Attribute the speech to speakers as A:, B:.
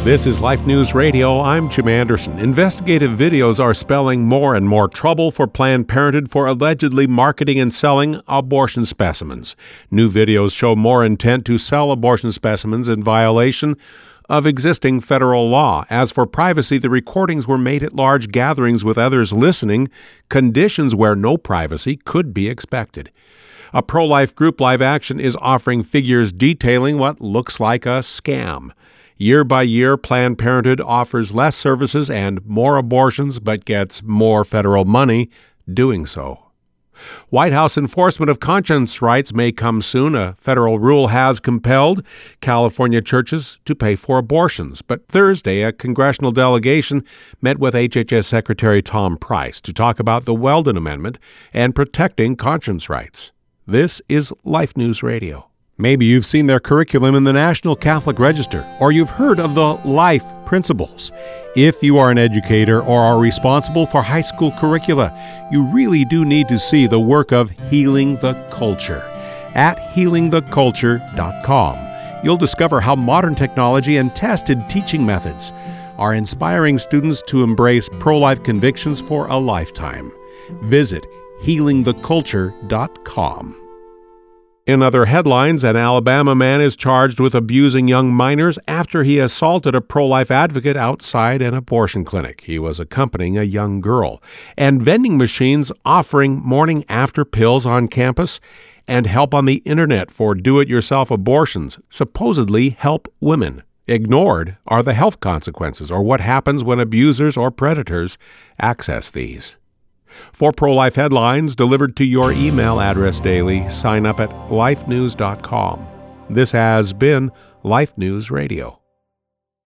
A: This is Life News Radio. I'm Jim Anderson. Investigative videos are spelling more and more trouble for Planned Parenthood for allegedly marketing and selling abortion specimens. New videos show more intent to sell abortion specimens in violation of existing federal law. As for privacy, the recordings were made at large gatherings with others listening, conditions where no privacy could be expected. A pro-life group, Live Action, is offering figures detailing what looks like a scam. Year by year, Planned Parenthood offers less services and more abortions, but gets more federal money doing so. White House enforcement of conscience rights may come soon. A federal rule has compelled California churches to pay for abortions. But Thursday, a congressional delegation met with HHS Secretary Tom Price to talk about the Weldon Amendment and protecting conscience rights. This is Life News Radio. Maybe you've seen their curriculum in the National Catholic Register, or you've heard of the LIFE principles. If you are an educator or are responsible for high school curricula, you really do need to see the work of Healing the Culture. At healingtheculture.com, you'll discover how modern technology and tested teaching methods are inspiring students to embrace pro-life convictions for a lifetime. Visit healingtheculture.com. In other headlines, an Alabama man is charged with abusing young minors after he assaulted a pro-life advocate outside an abortion clinic. He was accompanying a young girl. And vending machines offering morning-after pills on campus and help on the internet for do-it-yourself abortions supposedly help women. Ignored are the health consequences, or what happens when abusers or predators access these. For pro-life headlines delivered to your email address daily, sign up at lifenews.com. This has been Life News Radio.